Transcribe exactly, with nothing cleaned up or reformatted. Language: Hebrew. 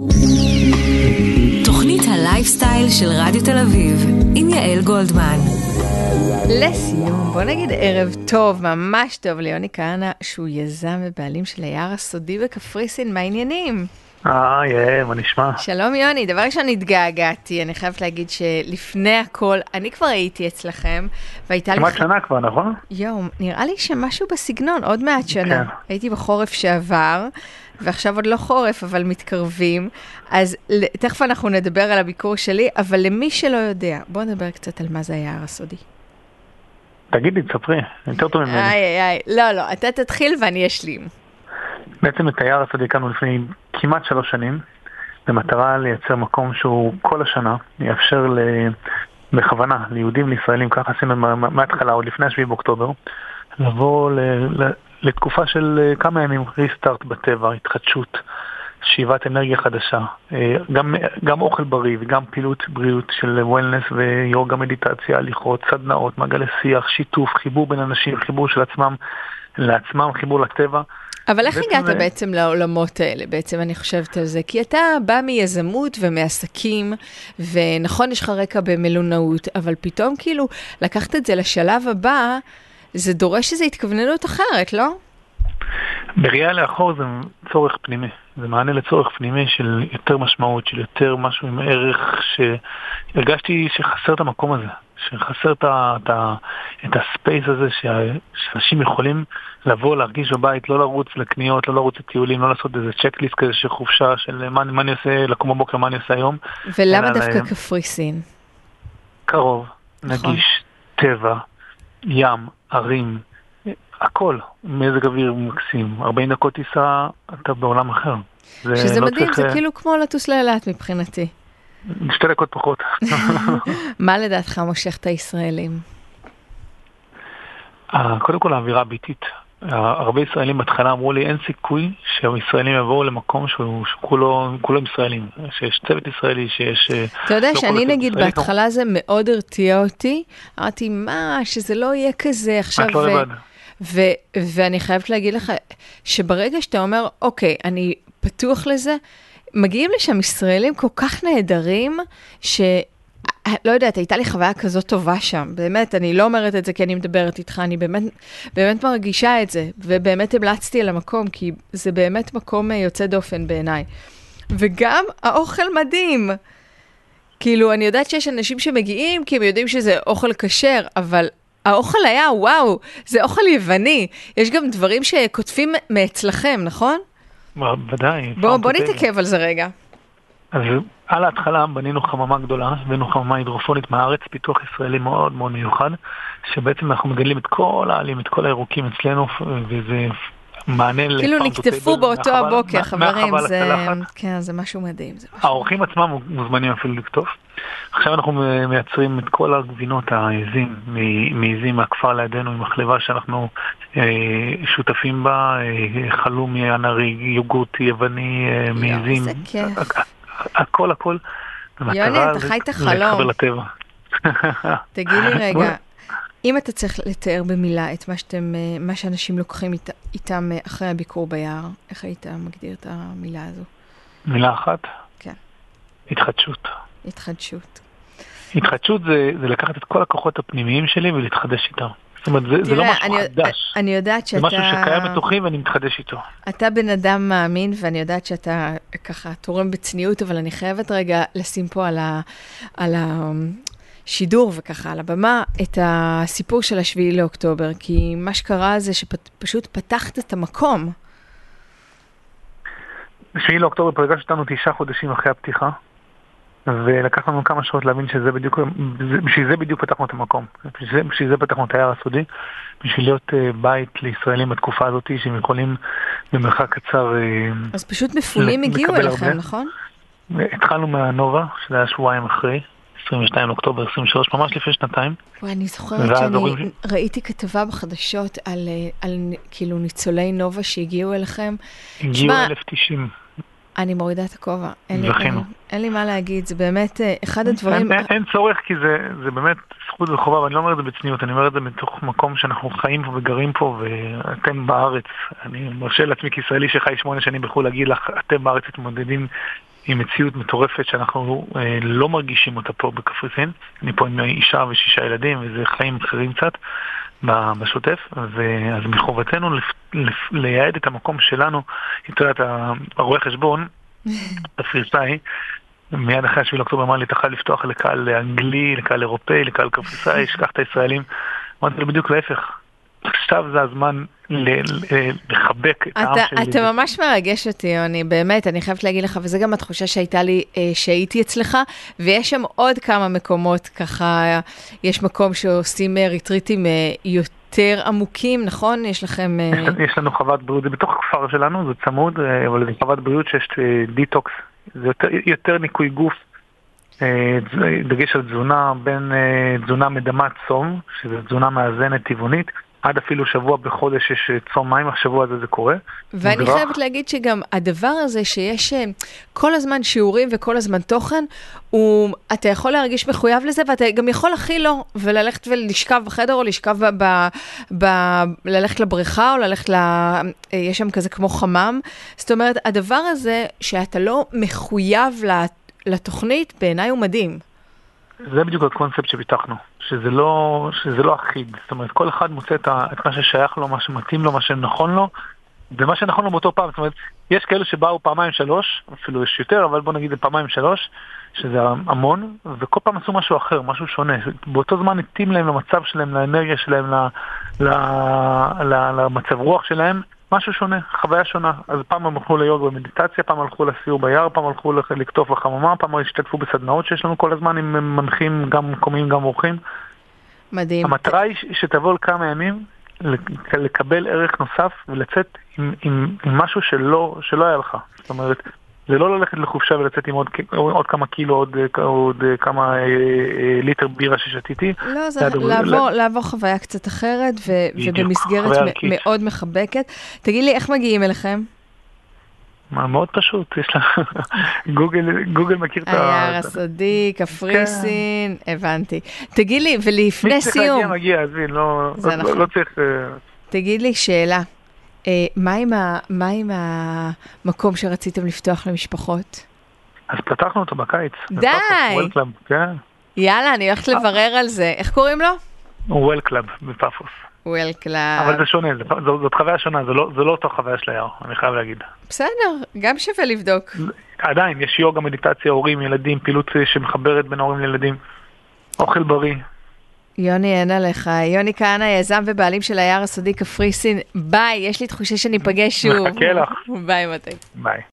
תוכנית הלייפסטייל של רדיו תל אביב עם יעל גולדמן. לסיום, בוא נגיד ערב טוב, ממש טוב ליוני כהנא, שהוא יזם ובעלים של היער הסודי בקפריסין. מה העניינים? אה, יעל, מה נשמע? שלום יוני, דבר ראשון התגעגעתי, אני חייבת להגיד שלפני הכל, אני כבר הייתי אצלכם, והייתה לי... כמעט שנה כבר, נכון? יום, נראה לי שמשהו בסגנון, עוד מעט שנה. כן. הייתי בחורף שעבר, ועכשיו עוד לא חורף, אבל מתקרבים, אז תכף אנחנו נדבר על הביקור שלי, אבל למי שלא יודע, בוא נדבר קצת על מה זה היער הסודי. תגידי, תספרי, יותר טוב ממני. איי, איי, איי, לא, לא, אתה תתחיל ואני אשלים. בעצם את היער הסודי הקמנו לפני כמעט שלוש שנים, במטרה לייצר מקום שהוא כל השנה יאפשר ל... בכוונה ליהודים לישראלים, ככה עשינו מההתחלה, עוד לפני השביעי באוקטובר, לבוא ל... ל... לתקופה של כמה ימים, ריסטארט בטבע, התחדשות, שאיבת אנרגיה חדשה, גם, גם אוכל בריא וגם פעילות בריאות של וולנס ויוגה, מדיטציה, הליכות, סדנאות, מעגלי שיח, שיתוף, חיבור בין אנשים, חיבור של עצמם לעצמם, חיבור לטבע. אבל איך הגעת זה... בעצם לעולמות האלה? בעצם אני חושבת על זה, כי אתה בא מיזמות ומעסקים, ונכון יש לך רקע במלונאות, אבל פתאום כאילו לקחת את זה לשלב הבא, זה דורש שזה התכווננות אחרת, לא? בראייה לאחור זה צורך פנימי. זה מענה לצורך פנימי של יותר משמעות, של יותר משהו עם ערך, שהרגשתי שחסר את המקום הזה, שחסר את, את, את הספייס הזה, שאנשים יכולים לבוא, להרגיש בבית, לא לרוץ לקניות, לא לרוץ לטיולים, לא לעשות איזה צ'קליסט כזה של חופשה, של מה, מה אני עושה, לקום בבוקר, מה אני עושה היום. ולמה דווקא לה... קפריסין? קרוב, נכון. נגיש, טבע, ים, ערים, הכל, מזג אוויר מקסים. ארבעים דקות טיסה, אתה בעולם אחר. שזה לא מדהים, צריך... זה כאילו כמו לטוס לאילת מבחינתי. שתי דקות פחות. מה לדעתך מושך את הישראלים? קודם כל האווירה הביתית. הרבה ישראלים בהתחלה אמרו לי, אין סיכוי שהישראלים יבואו למקום שהוא כולו ישראלים. שיש צוות ישראלי, שיש... אתה יודע שאני נגיד בהתחלה זה מאוד הרתיע אותי. אמרתי, מה, שזה לא יהיה כזה עכשיו... את לא לבד. ו- ואני חייבת להגיד לך שברגע שאתה אומר, אוקיי, אני פתוח לזה, מגיעים לשם ישראלים כל כך נהדרים, ש... לא יודעת, הייתה לי חוויה כזאת טובה שם, באמת, אני לא אומרת את זה כי אני מדברת איתך, אני באמת, באמת מרגישה את זה, ובאמת המלצתי על המקום, כי זה באמת מקום יוצא דופן בעיניי. וגם האוכל מדהים. כאילו, אני יודעת שיש אנשים שמגיעים, כי הם יודעים שזה אוכל כשר, אבל האוכל היה, וואו, זה אוכל יווני. יש גם דברים שכותבים מאצלכם, נכון? ודאי. בוא, בוא נתעכב על זה רגע. אז על ההתחלה בנינו חממה גדולה, בנינו חממה הידרופונית מהארץ, פיתוח ישראלי מאוד מאוד מיוחד, שבעצם אנחנו מגדלים את כל העלים, את כל הירוקים אצלנו, וזה מענה לפארם. כאילו נקטפו באותו הבוקר, חברים, כן, זה משהו מדהים. האורחים עצמם מוזמנים אפילו לקטוף. עכשיו אנחנו מייצרים את כל הגבינות העזים, מעזים מהכפר לידינו, עם מחלבה שאנחנו שותפים בה, חלום ינרי, יוגורט יווני, מעזים. זה כיף. הכל, הכל. יוני, אתה חי את החלום. תגיד לי רגע, אם אתה צריך לתאר במילה את מה שאתם, מה שאנשים לוקחים אית, איתם אחרי הביקור ביער, איך היית מגדיר את המילה הזו? מילה אחת? כן. התחדשות. התחדשות. התחדשות זה, זה לקחת את כל הכוחות הפנימיים שלי ולהתחדש איתם. זאת אומרת, זה, זה לא משהו אני, חדש. אני יודעת שאתה... זה משהו שקיים בתוכי ואני מתחדש איתו. אתה בן אדם מאמין, ואני יודעת שאתה ככה תורם בצניעות, אבל אני חייבת רגע לשים פה על, ה, על השידור וככה על הבמה, את הסיפור של השביעי לאוקטובר, כי מה שקרה זה שפשוט פתחת את המקום. השביעי לאוקטובר פגש אותנו תשעה חודשים אחרי הפתיחה, ולקח לנו כמה שעות להבין שזה בדיוק, בשביל זה בדיוק פתחנו את המקום. בשביל זה, בשביל זה פתחנו את היער הסודי, בשביל להיות בית לישראלים בתקופה הזאת, שהם יכולים במרחק קצר... אז פשוט מפונים הגיעו אליכם, הרבה. נכון? התחלנו מהנובה, שזה היה שבועיים אחרי, עשרים ושניים לאוקטובר עשרים ושלוש, ממש לפני שנתיים. ואני זוכרת שאני ש... ראיתי כתבה בחדשות על, על כאילו ניצולי נובה שהגיעו אליכם. הגיעו אלף תשעים. אני מורידה את הכובע. זכינו. אין לי מה להגיד, זה באמת אחד הדברים... אין, אין, אין צורך, כי זה, זה באמת זכות וחובה, ואני לא אומר את זה בצניעות, אני אומר את זה מתוך מקום שאנחנו חיים פה וגרים פה, ואתם בארץ, אני מרשה לעצמי כישראלי שחי שמונה שנים בחו"ל, להגיד לך, אתם בארץ מתמודדים עם מציאות מטורפת שאנחנו אה, לא מרגישים אותה פה בקפריסין. אני פה עם אישה ושישה ילדים, וזה חיים אחרים קצת בשוטף, ואז מחובתנו לפ, לפ, לייעד את המקום שלנו, יותר את הרואה חשבון, תפריסאי, מיד אחרי השביל אוקטובר אמר לי, תוכל לפתוח לקהל אנגלי, לקהל אירופאי, לקהל קפריסאי, שכח את הישראלים. אמרתי לו בדיוק להפך. עכשיו זה הזמן לחבק את העם שלי. אתה ממש מרגש אותי, יוני, באמת, אני חייבת להגיד לך, וזה גם התחושה שהייתה לי, שהייתי אצלך, ויש שם עוד כמה מקומות, ככה, יש מקום שעושים ריטריטים יותר עמוקים, נכון? יש לכם... יש לנו חוות בריאות, זה בתוך הכפר שלנו, זה צמוד, אבל זה חוות בריאות שיש דיטוקס, זה יותר, יותר ניקוי גוף, דגש על תזונה, בין תזונה מדמת צום, שזה תזונה מאזנת טבעונית, עד אפילו שבוע בחודש יש צום מים, השבוע הזה זה קורה. ואני חייבת להגיד שגם הדבר הזה שיש כל הזמן שיעורים וכל הזמן תוכן, הוא, אתה יכול להרגיש מחויב לזה, ואתה גם יכול הכי לא, וללכת ולשכב בחדר, או לשכב ב, ב, ב, ללכת לבריכה, או ללכת ל... יש שם כזה כמו חמם. זאת אומרת, הדבר הזה שאתה לא מחויב לתוכנית, בעיניי הוא מדהים. זה בדיוק הקונספט שפיתחנו, שזה לא, שזה לא אחיד. זאת אומרת, כל אחד מוצא את, ה, את מה ששייך לו, מה שמתאים לו, מה שנכון לו, ומה שנכון לו באותו פעם. זאת אומרת, יש כאלה שבאו פעמיים שלוש, אפילו יש יותר, אבל בוא נגיד פעמיים שלוש, שזה המון, וכל פעם עשו משהו אחר, משהו שונה. באותו זמן התאים להם למצב שלהם, לאנרגיה שלהם, ל, ל, ל, למצב רוח שלהם, משהו שונה, חוויה שונה. אז פעם הם הלכו ליוגה במדיטציה, פעם הלכו לסיור ביער, פעם הלכו לקטוף לחממה, פעם השתתפו בסדנאות שיש לנו כל הזמן, עם מנחים גם מקומיים, גם אורחים. מדהים. המטרה היא שתבוא לכמה ימים, לקבל ערך נוסף ולצאת עם, עם, עם משהו שלא, שלא היה לך. זאת אומרת, זה לא ללכת לחופשה ולצאת עם עוד, עוד כמה קילו, עוד, עוד כמה אה, אה, ליטר בירה ששתיתי. לא, זה לעבור, ל... לעבור חוויה קצת אחרת, ו, ובמסגרת מ- מאוד מחבקת. תגיד לי, איך מגיעים אליכם? מה, מאוד פשוט, יש לה... גוגל, גוגל מכיר את ה... היער הסודי, קפריסין, הבנתי. תגיד לי, ולפני סיום... מי צריך להגיע, מגיע, אז לא, לא, נכון. לא צריך... תגיד לי שאלה. מה עם, ה, מה עם המקום שרציתם לפתוח למשפחות? אז פתחנו אותו בקיץ. די! וולקלאב, כן. יאללה, אני הולכת לברר על זה. איך קוראים לו? וולקלאב בפאפוס. וולקלאב. אבל זה שונה, זאת, זאת חוויה שונה, זה לא, זה לא אותו חוויה של היער, אני חייב להגיד. בסדר, גם שווה לבדוק. עדיין, יש יוגה, מדיטציה, הורים, ילדים, פעילות שמחברת בין ההורים לילדים, אוכל בריא. יוני, אין עליך. יוני כהנא, יזם ובעלים של היער הסודי קפריסין. ביי, יש לי תחושה שניפגש שוב. מחכה לך. ביי, מתי. ביי.